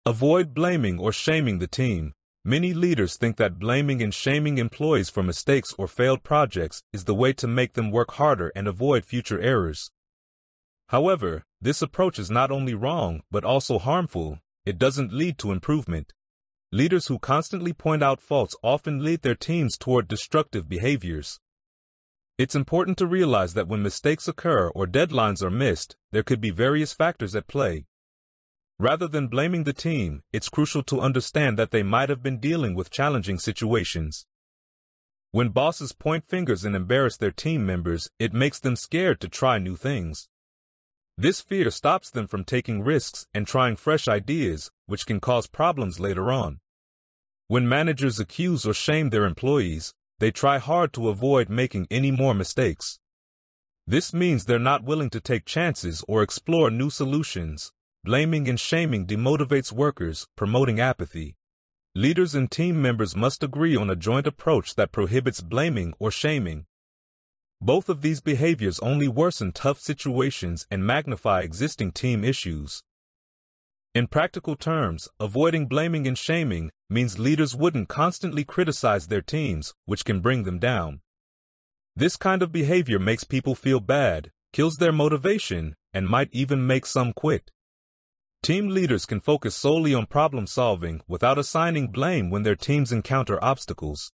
Avoid blaming or shaming the team. Many leaders think that blaming and shaming employees for mistakes or failed projects is the way to make them work harder and avoid future errors. However, this approach is not only wrong but also harmful. It doesn't lead to improvement. Leaders who constantly point out faults often lead their teams toward destructive behaviors. It's important to realize that when mistakes occur or deadlines are missed, there could be various factors at play. Rather than blaming the team, it's crucial to understand that they might have been dealing with challenging situations. When bosses point fingers and embarrass their team members, it makes them scared to try new things. This fear stops them from taking risks and trying fresh ideas, which can cause problems later on. When managers accuse or shame their employees, they try hard to avoid making any more mistakes. This means they're not willing to take chances or explore new solutions. Blaming and shaming demotivates workers, promoting apathy. Leaders and team members must agree on a joint approach that prohibits blaming or shaming. Both of these behaviors only worsen tough situations and magnify existing team issues. In practical terms, avoiding blaming and shaming means leaders wouldn't constantly criticize their teams, which can bring them down. This kind of behavior makes people feel bad, kills their motivation, and might even make some quit. Team leaders can focus solely on problem solving without assigning blame when their teams encounter obstacles.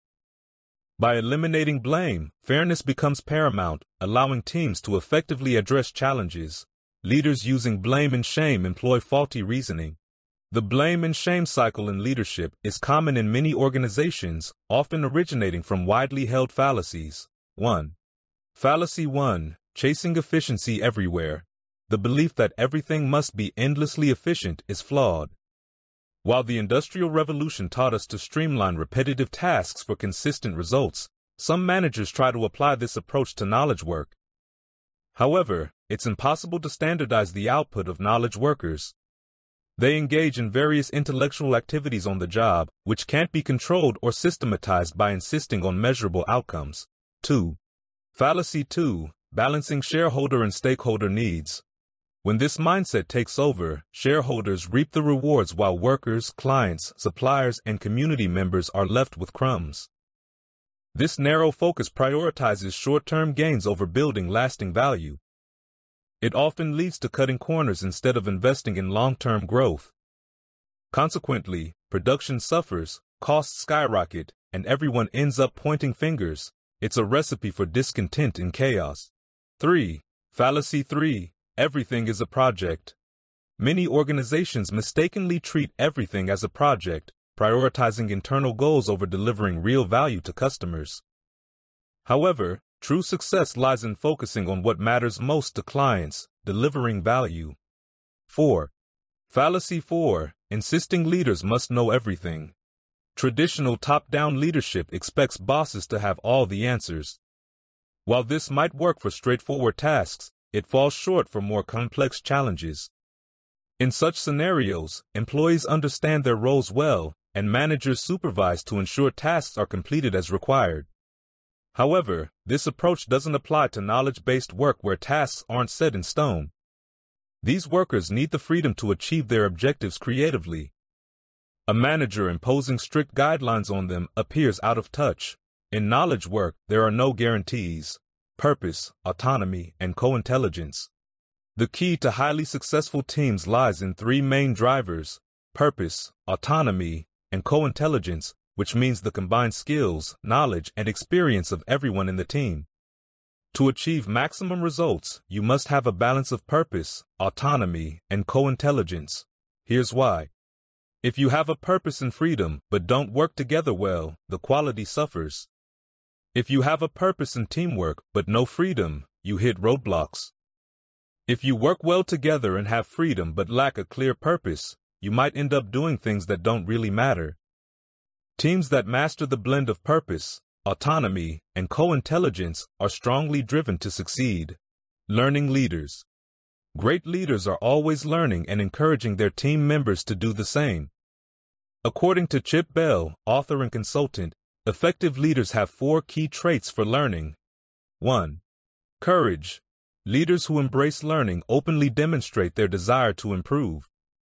By eliminating blame, fairness becomes paramount, allowing teams to effectively address challenges. Leaders using blame and shame employ faulty reasoning. The blame and shame cycle in leadership is common in many organizations, often originating from widely held fallacies. 1. Fallacy 1. Chasing efficiency everywhere. The belief that everything must be endlessly efficient is flawed. While the Industrial Revolution taught us to streamline repetitive tasks for consistent results, some managers try to apply this approach to knowledge work. However, it's impossible to standardize the output of knowledge workers. They engage in various intellectual activities on the job, which can't be controlled or systematized by insisting on measurable outcomes. 2. Fallacy 2. Balancing shareholder and stakeholder needs. When this mindset takes over, shareholders reap the rewards while workers, clients, suppliers, and community members are left with crumbs. This narrow focus prioritizes short-term gains over building lasting value. It often leads to cutting corners instead of investing in long-term growth. Consequently, production suffers, costs skyrocket, and everyone ends up pointing fingers. It's a recipe for discontent and chaos. 3. Fallacy 3. Everything is a project. Many organizations mistakenly treat everything as a project, prioritizing internal goals over delivering real value to customers. However, true success lies in focusing on what matters most to clients, delivering value. 4. Fallacy 4. Insisting leaders must know everything. Traditional top-down leadership expects bosses to have all the answers. While this might work for straightforward tasks, it falls short for more complex challenges. In such scenarios, employees understand their roles well, and managers supervise to ensure tasks are completed as required. However, this approach doesn't apply to knowledge-based work where tasks aren't set in stone. These workers need the freedom to achieve their objectives creatively. A manager imposing strict guidelines on them appears out of touch. In knowledge work, there are no guarantees. Purpose, autonomy, and co-intelligence. The key to highly successful teams lies in three main drivers: purpose, autonomy, and co-intelligence, which means the combined skills, knowledge, and experience of everyone in the team. To achieve maximum results, you must have a balance of purpose, autonomy, and co-intelligence. Here's why. If you have a purpose and freedom but don't work together well, the quality suffers. If you have a purpose and teamwork but no freedom, you hit roadblocks. If you work well together and have freedom but lack a clear purpose, you might end up doing things that don't really matter. Teams that master the blend of purpose, autonomy, and co-intelligence are strongly driven to succeed. Learning leaders. Great leaders are always learning and encouraging their team members to do the same. According to Chip Bell, author and consultant, effective leaders have 4 key traits for learning. 1. Courage. Leaders who embrace learning openly demonstrate their desire to improve.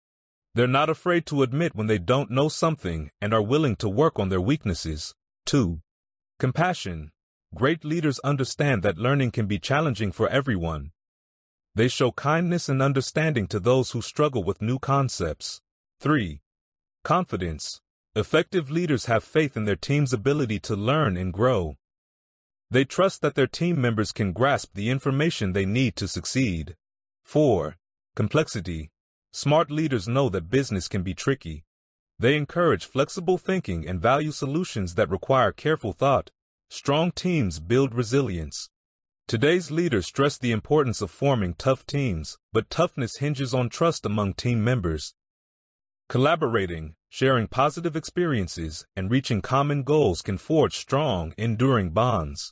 They're not afraid to admit when they don't know something and are willing to work on their weaknesses. 2. Compassion. Great leaders understand that learning can be challenging for everyone. They show kindness and understanding to those who struggle with new concepts. 3. Confidence. Effective leaders have faith in their team's ability to learn and grow. They trust that their team members can grasp the information they need to succeed. 4. Complexity. Smart leaders know that business can be tricky. They encourage flexible thinking and value solutions that require careful thought. Strong teams build resilience. Today's leaders stress the importance of forming tough teams, but toughness hinges on trust among team members. Collaborating, sharing positive experiences, and reaching common goals can forge strong, enduring bonds.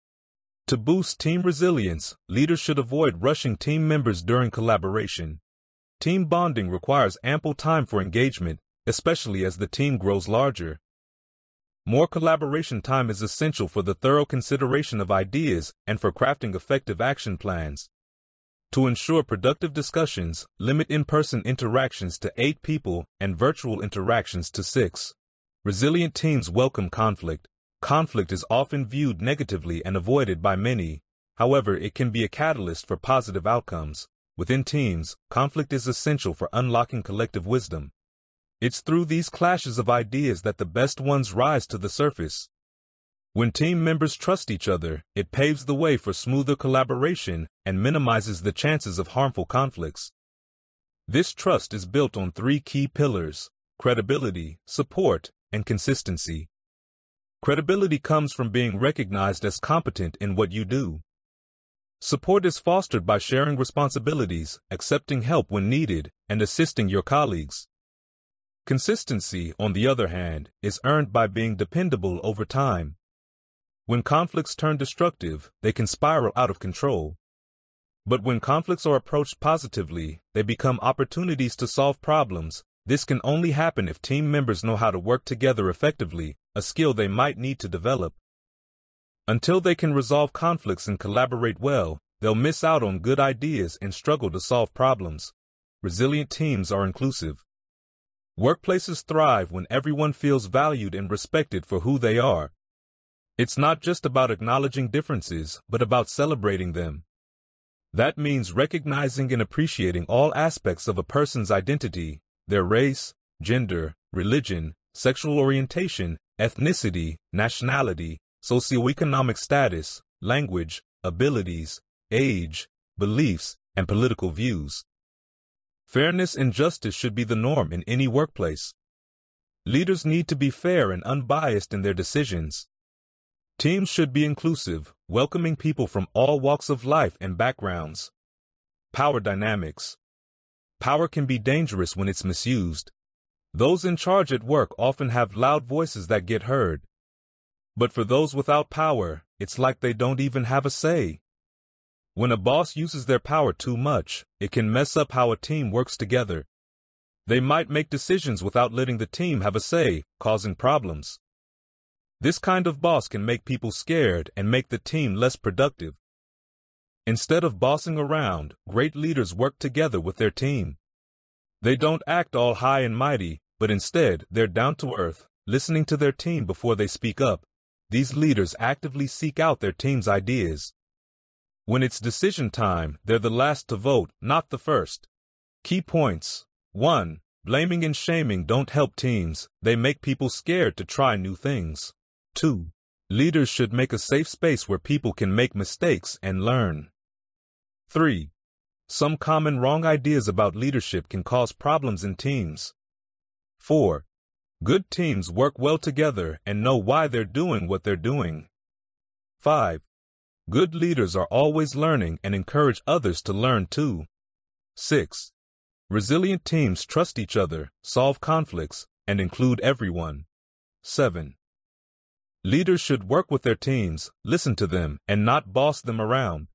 To boost team resilience, leaders should avoid rushing team members during collaboration. Team bonding requires ample time for engagement, especially as the team grows larger. More collaboration time is essential for the thorough consideration of ideas and for crafting effective action plans. To ensure productive discussions, limit in-person interactions to 8 people and virtual interactions to 6. Resilient teams welcome conflict. Conflict is often viewed negatively and avoided by many. However, it can be a catalyst for positive outcomes. Within teams, conflict is essential for unlocking collective wisdom. It's through these clashes of ideas that the best ones rise to the surface. When team members trust each other, it paves the way for smoother collaboration and minimizes the chances of harmful conflicts. This trust is built on 3 key pillars: credibility, support, and consistency. Credibility comes from being recognized as competent in what you do. Support is fostered by sharing responsibilities, accepting help when needed, and assisting your colleagues. Consistency, on the other hand, is earned by being dependable over time. When conflicts turn destructive, they can spiral out of control. But when conflicts are approached positively, they become opportunities to solve problems. This can only happen if team members know how to work together effectively, a skill they might need to develop. Until they can resolve conflicts and collaborate well, they'll miss out on good ideas and struggle to solve problems. Resilient teams are inclusive. Workplaces thrive when everyone feels valued and respected for who they are. It's not just about acknowledging differences, but about celebrating them. That means recognizing and appreciating all aspects of a person's identity: their race, gender, religion, sexual orientation, ethnicity, nationality, socioeconomic status, language, abilities, age, beliefs, and political views. Fairness and justice should be the norm in any workplace. Leaders need to be fair and unbiased in their decisions. Teams should be inclusive, welcoming people from all walks of life and backgrounds. Power dynamics. Power can be dangerous when it's misused. Those in charge at work often have loud voices that get heard. But for those without power, it's like they don't even have a say. When a boss uses their power too much, it can mess up how a team works together. They might make decisions without letting the team have a say, causing problems. This kind of boss can make people scared and make the team less productive. Instead of bossing around, great leaders work together with their team. They don't act all high and mighty, but instead, they're down to earth, listening to their team before they speak up. These leaders actively seek out their team's ideas. When it's decision time, they're the last to vote, not the first. Key points. 1. Blaming and shaming don't help teams. They make people scared to try new things. 2. Leaders should make a safe space where people can make mistakes and learn. 3. Some common wrong ideas about leadership can cause problems in teams. 4. Good teams work well together and know why they're doing what they're doing. 5. Good leaders are always learning and encourage others to learn too. 6. Resilient teams trust each other, solve conflicts, and include everyone. 7. Leaders should work with their teams, listen to them, and not boss them around.